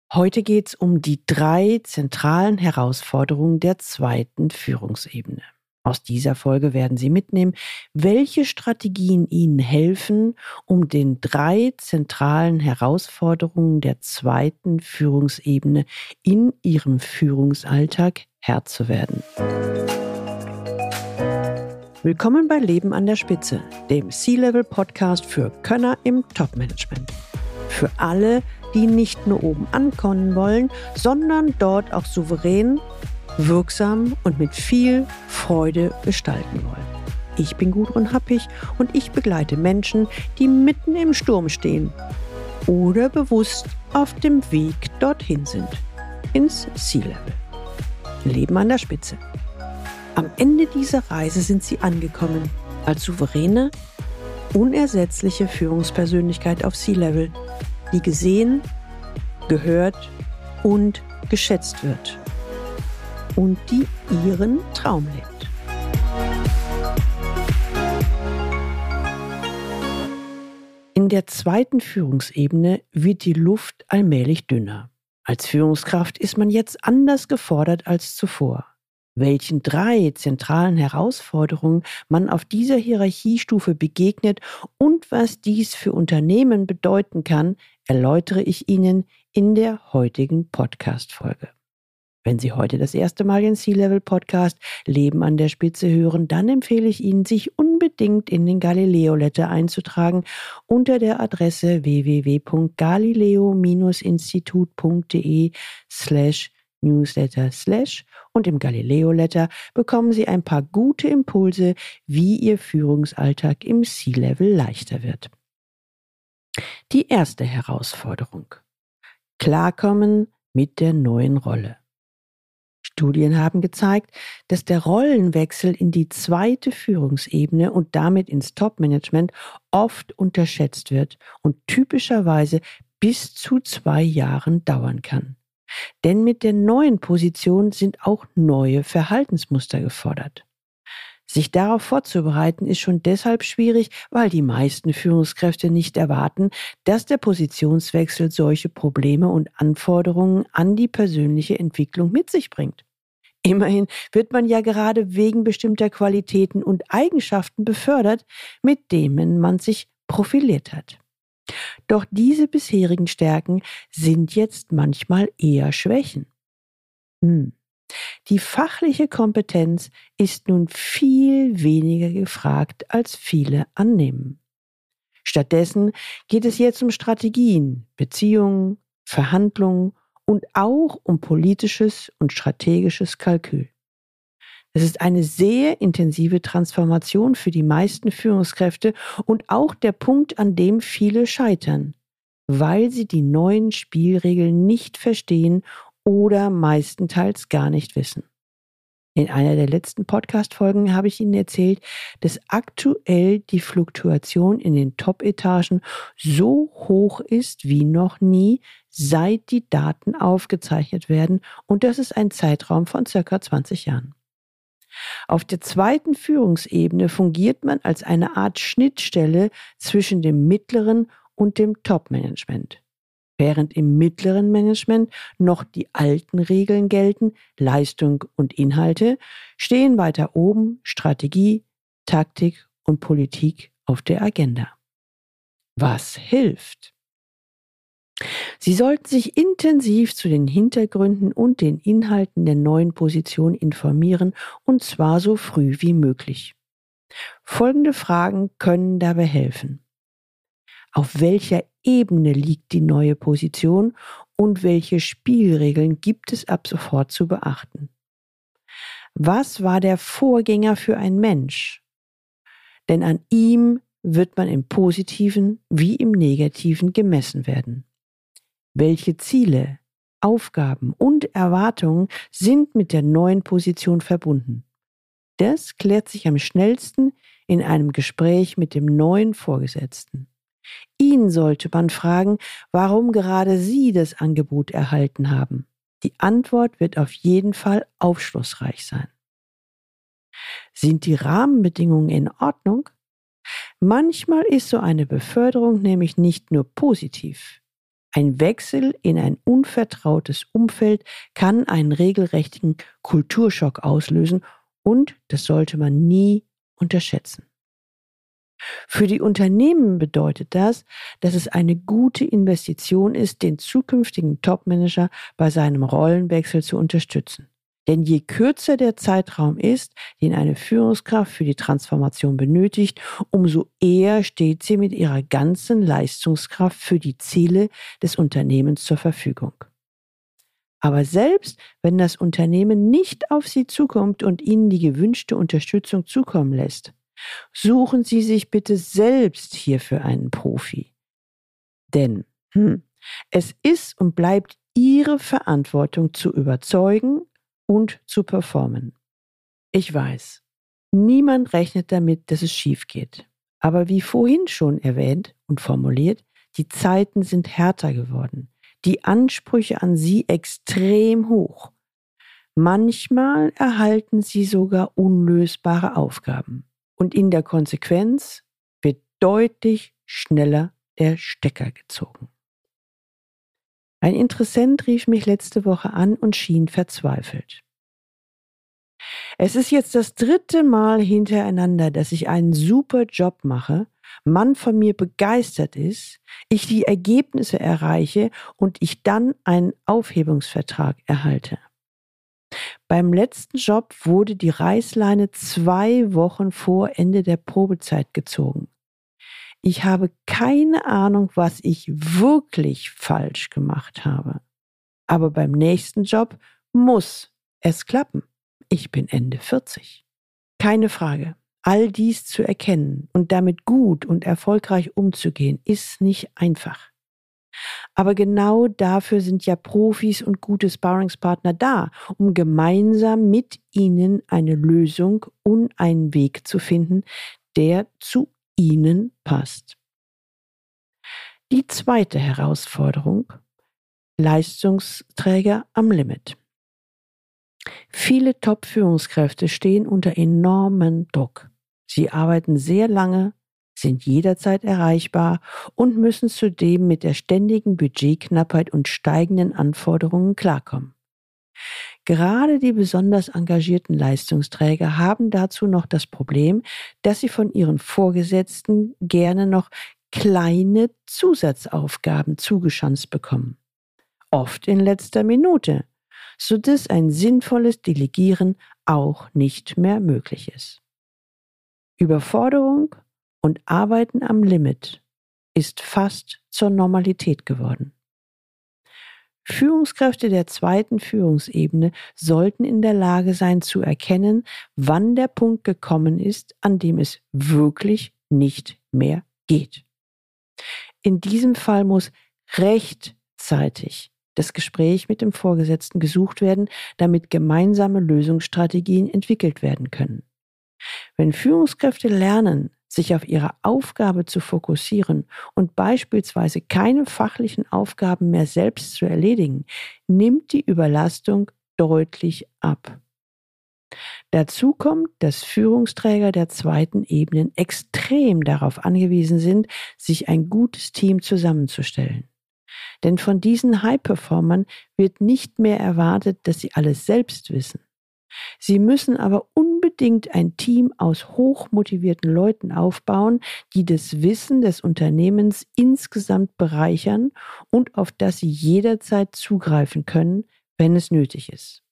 Heute geht es um die 3 zentralen Herausforderungen der zweiten Führungsebene. Aus dieser Folge werden Sie mitnehmen, welche Strategien Ihnen helfen, um den 3 zentralen Herausforderungen der zweiten Führungsebene in Ihrem Führungsalltag Herr zu werden. Willkommen bei Leben an der Spitze, dem C-Level-Podcast für Könner im Top-Management. Für alle, die nicht nur oben ankommen wollen, sondern dort auch souverän, wirksam und mit viel Freude gestalten wollen. Ich bin Gudrun Happig und ich begleite Menschen, die mitten im Sturm stehen oder bewusst auf dem Weg dorthin sind, ins C-Level. Leben an der Spitze. Am Ende dieser Reise sind sie angekommen, als souveräne, unersetzliche Führungspersönlichkeit auf C-Level, die gesehen, gehört und geschätzt wird und die ihren Traum lebt. In der zweiten Führungsebene wird die Luft allmählich dünner. Als Führungskraft ist man jetzt anders gefordert als zuvor. Welchen 3 zentralen Herausforderungen man auf dieser Hierarchiestufe begegnet und was dies für Unternehmen bedeuten kann, erläutere ich Ihnen in der heutigen Podcast-Folge. Wenn Sie heute das erste Mal den C-Level-Podcast Leben an der Spitze hören, dann empfehle ich Ihnen, sich unbedingt in den Galileo-Letter einzutragen unter der Adresse www.galileo-institut.de/newsletter/ und im Galileo-Letter bekommen Sie ein paar gute Impulse, wie Ihr Führungsalltag im C-Level leichter wird. Die erste Herausforderung: Klarkommen mit der neuen Rolle. Studien haben gezeigt, dass der Rollenwechsel in die zweite Führungsebene und damit ins Top-Management oft unterschätzt wird und typischerweise bis zu 2 Jahren dauern kann. Denn mit der neuen Position sind auch neue Verhaltensmuster gefordert. Sich darauf vorzubereiten ist schon deshalb schwierig, weil die meisten Führungskräfte nicht erwarten, dass der Positionswechsel solche Probleme und Anforderungen an die persönliche Entwicklung mit sich bringt. Immerhin wird man ja gerade wegen bestimmter Qualitäten und Eigenschaften befördert, mit denen man sich profiliert hat. Doch diese bisherigen Stärken sind jetzt manchmal eher Schwächen. Die fachliche Kompetenz ist nun viel weniger gefragt, als viele annehmen. Stattdessen geht es jetzt um Strategien, Beziehungen, Verhandlungen und auch um politisches und strategisches Kalkül. Es ist eine sehr intensive Transformation für die meisten Führungskräfte und auch der Punkt, an dem viele scheitern, weil sie die neuen Spielregeln nicht verstehen oder meistenteils gar nicht wissen. In einer der letzten Podcast-Folgen habe ich Ihnen erzählt, dass aktuell die Fluktuation in den Top-Etagen so hoch ist wie noch nie, seit die Daten aufgezeichnet werden, und das ist ein Zeitraum von ca. 20 Jahren. Auf der zweiten Führungsebene fungiert man als eine Art Schnittstelle zwischen dem mittleren und dem Top-Management. Während im mittleren Management noch die alten Regeln gelten, Leistung und Inhalte, stehen weiter oben Strategie, Taktik und Politik auf der Agenda. Was hilft? Sie sollten sich intensiv zu den Hintergründen und den Inhalten der neuen Position informieren, und zwar so früh wie möglich. Folgende Fragen können dabei helfen. Auf welcher Ebene liegt die neue Position und welche Spielregeln gibt es ab sofort zu beachten? Was war der Vorgänger für ein Mensch? Denn an ihm wird man im Positiven wie im Negativen gemessen werden. Welche Ziele, Aufgaben und Erwartungen sind mit der neuen Position verbunden? Das klärt sich am schnellsten in einem Gespräch mit dem neuen Vorgesetzten. Ihn sollte man fragen, warum gerade Sie das Angebot erhalten haben. Die Antwort wird auf jeden Fall aufschlussreich sein. Sind die Rahmenbedingungen in Ordnung? Manchmal ist so eine Beförderung nämlich nicht nur positiv. Ein Wechsel in ein unvertrautes Umfeld kann einen regelrechten Kulturschock auslösen und das sollte man nie unterschätzen. Für die Unternehmen bedeutet das, dass es eine gute Investition ist, den zukünftigen Topmanager bei seinem Rollenwechsel zu unterstützen. Denn je kürzer der Zeitraum ist, den eine Führungskraft für die Transformation benötigt, umso eher steht sie mit ihrer ganzen Leistungskraft für die Ziele des Unternehmens zur Verfügung. Aber selbst wenn das Unternehmen nicht auf Sie zukommt und Ihnen die gewünschte Unterstützung zukommen lässt, suchen Sie sich bitte selbst hierfür einen Profi. Denn es ist und bleibt Ihre Verantwortung zu überzeugen und zu performen. Ich weiß, niemand rechnet damit, dass es schief geht. Aber wie vorhin schon erwähnt und formuliert, die Zeiten sind härter geworden. Die Ansprüche an Sie extrem hoch. Manchmal erhalten Sie sogar unlösbare Aufgaben. Und in der Konsequenz wird deutlich schneller der Stecker gezogen. Ein Interessent rief mich letzte Woche an und schien verzweifelt. Es ist jetzt das 3. Mal hintereinander, dass ich einen super Job mache, man von mir begeistert ist, ich die Ergebnisse erreiche und ich dann einen Aufhebungsvertrag erhalte. Beim letzten Job wurde die Reißleine 2 Wochen vor Ende der Probezeit gezogen. Ich habe keine Ahnung, was ich wirklich falsch gemacht habe. Aber beim nächsten Job muss es klappen. Ich bin Ende 40. Keine Frage. All dies zu erkennen und damit gut und erfolgreich umzugehen, ist nicht einfach. Aber genau dafür sind ja Profis und gute Sparringspartner da, um gemeinsam mit ihnen eine Lösung und einen Weg zu finden, der zu ihnen passt. Die zweite Herausforderung: Leistungsträger am Limit. Viele Top-Führungskräfte stehen unter enormem Druck. Sie arbeiten sehr lange, sind jederzeit erreichbar und müssen zudem mit der ständigen Budgetknappheit und steigenden Anforderungen klarkommen. Gerade die besonders engagierten Leistungsträger haben dazu noch das Problem, dass sie von ihren Vorgesetzten gerne noch kleine Zusatzaufgaben zugeschanzt bekommen. Oft in letzter Minute, sodass ein sinnvolles Delegieren auch nicht mehr möglich ist. Überforderung und Arbeiten am Limit ist fast zur Normalität geworden. Führungskräfte der zweiten Führungsebene sollten in der Lage sein zu erkennen, wann der Punkt gekommen ist, an dem es wirklich nicht mehr geht. In diesem Fall muss rechtzeitig das Gespräch mit dem Vorgesetzten gesucht werden, damit gemeinsame Lösungsstrategien entwickelt werden können. Wenn Führungskräfte lernen, sich auf ihre Aufgabe zu fokussieren und beispielsweise keine fachlichen Aufgaben mehr selbst zu erledigen, nimmt die Überlastung deutlich ab. Dazu kommt, dass Führungsträger der zweiten Ebenen extrem darauf angewiesen sind, sich ein gutes Team zusammenzustellen. Denn von diesen High-Performern wird nicht mehr erwartet, dass sie alles selbst wissen. Sie müssen aber unbedingt ein Team aus hochmotivierten Leuten aufbauen, die das Wissen des Unternehmens insgesamt bereichern und auf das sie jederzeit zugreifen können, wenn es nötig ist.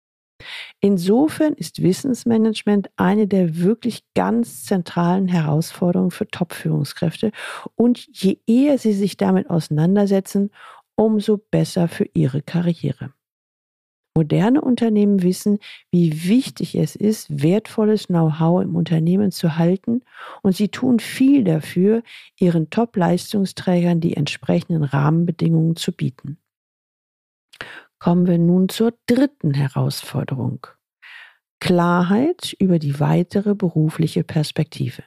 Insofern ist Wissensmanagement eine der wirklich ganz zentralen Herausforderungen für Top-Führungskräfte und je eher sie sich damit auseinandersetzen, umso besser für ihre Karriere. Moderne Unternehmen wissen, wie wichtig es ist, wertvolles Know-how im Unternehmen zu halten und sie tun viel dafür, ihren Top-Leistungsträgern die entsprechenden Rahmenbedingungen zu bieten. Kommen wir nun zur dritten Herausforderung: Klarheit über die weitere berufliche Perspektive.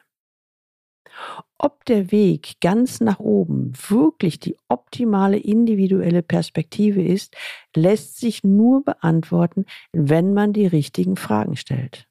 Ob der Weg ganz nach oben wirklich die optimale individuelle Perspektive ist, lässt sich nur beantworten, wenn man die richtigen Fragen stellt.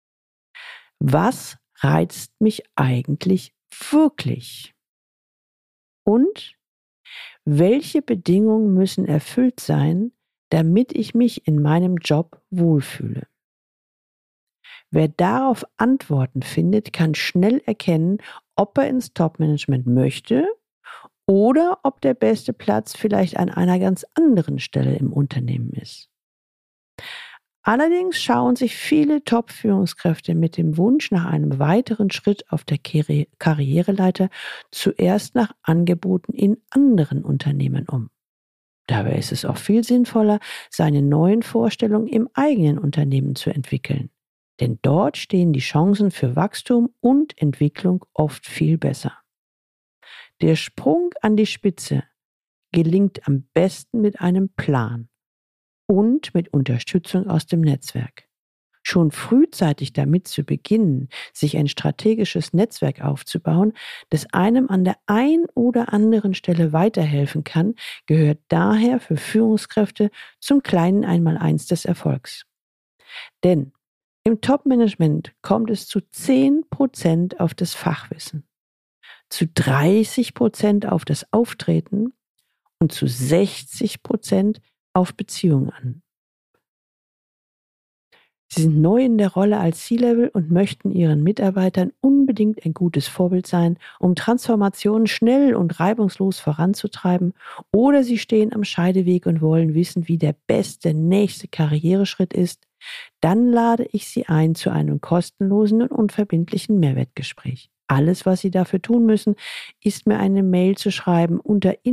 Was reizt mich eigentlich wirklich? Und Welche Bedingungen müssen erfüllt sein, damit ich mich in meinem Job wohlfühle? Wer darauf Antworten findet, kann schnell erkennen, ob er ins Top-Management möchte oder ob der beste Platz vielleicht an einer ganz anderen Stelle im Unternehmen ist. Allerdings schauen sich viele Top-Führungskräfte mit dem Wunsch nach einem weiteren Schritt auf der Karriereleiter zuerst nach Angeboten in anderen Unternehmen um. Dabei ist es auch viel sinnvoller, seine neuen Vorstellungen im eigenen Unternehmen zu entwickeln. Denn dort stehen die Chancen für Wachstum und Entwicklung oft viel besser. Der Sprung an die Spitze gelingt am besten mit einem Plan und mit Unterstützung aus dem Netzwerk. Schon frühzeitig damit zu beginnen, sich ein strategisches Netzwerk aufzubauen, das einem an der ein oder anderen Stelle weiterhelfen kann, gehört daher für Führungskräfte zum kleinen Einmaleins des Erfolgs. Denn im Top-Management kommt es zu 10% auf das Fachwissen, zu 30% auf das Auftreten und zu 60% auf Beziehungen an. Sie sind neu in der Rolle als C-Level und möchten ihren Mitarbeitern unbedingt ein gutes Vorbild sein, um Transformationen schnell und reibungslos voranzutreiben, oder sie stehen am Scheideweg und wollen wissen, wie der beste nächste Karriereschritt ist. Dann lade ich Sie ein zu einem kostenlosen und unverbindlichen Mehrwertgespräch. Alles, was Sie dafür tun müssen, ist mir eine Mail zu schreiben unter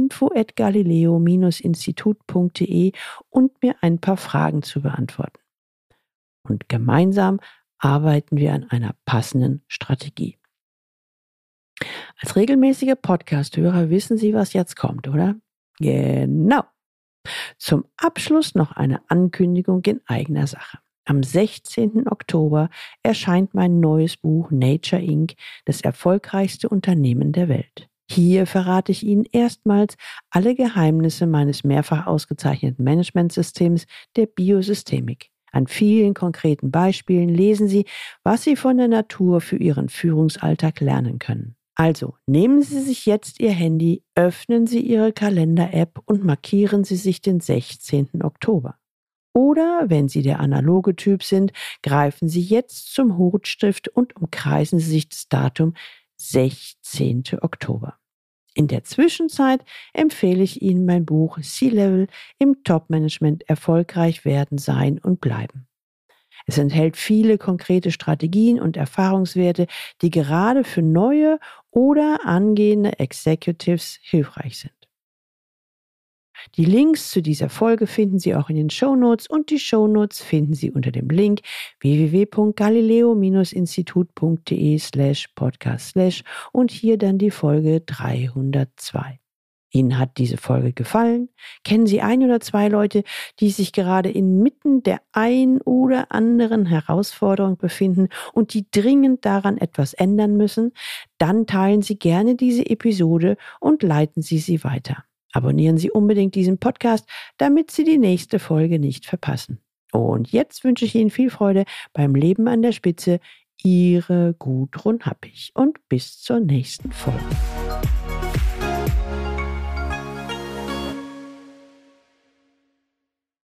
info@galileo-institut.de und mir ein paar Fragen zu beantworten. Und gemeinsam arbeiten wir an einer passenden Strategie. Als regelmäßige Podcast-Hörer wissen Sie, was jetzt kommt, oder? Genau. Zum Abschluss noch eine Ankündigung in eigener Sache. Am 16. Oktober erscheint mein neues Buch Nature Inc., das erfolgreichste Unternehmen der Welt. Hier verrate ich Ihnen erstmals alle Geheimnisse meines mehrfach ausgezeichneten Managementsystems der Biosystemik. An vielen konkreten Beispielen lesen Sie, was Sie von der Natur für Ihren Führungsalltag lernen können. Also nehmen Sie sich jetzt Ihr Handy, öffnen Sie Ihre Kalender-App und markieren Sie sich den 16. Oktober. Oder, wenn Sie der analoge Typ sind, greifen Sie jetzt zum Rotstift und umkreisen Sie sich das Datum 16. Oktober. In der Zwischenzeit empfehle ich Ihnen mein Buch C-Level im Top-Management erfolgreich werden, sein und bleiben. Es enthält viele konkrete Strategien und Erfahrungswerte, die gerade für neue oder angehende Executives hilfreich sind. Die Links zu dieser Folge finden Sie auch in den Shownotes und die Shownotes finden Sie unter dem Link www.galileo-institut.de/podcast/ und hier dann die Folge 302. Ihnen hat diese Folge gefallen? Kennen Sie ein oder zwei Leute, die sich gerade inmitten der ein oder anderen Herausforderung befinden und die dringend daran etwas ändern müssen? Dann teilen Sie gerne diese Episode und leiten Sie sie weiter. Abonnieren Sie unbedingt diesen Podcast, damit Sie die nächste Folge nicht verpassen. Und jetzt wünsche ich Ihnen viel Freude beim Leben an der Spitze. Ihre Gudrun Happig und bis zur nächsten Folge.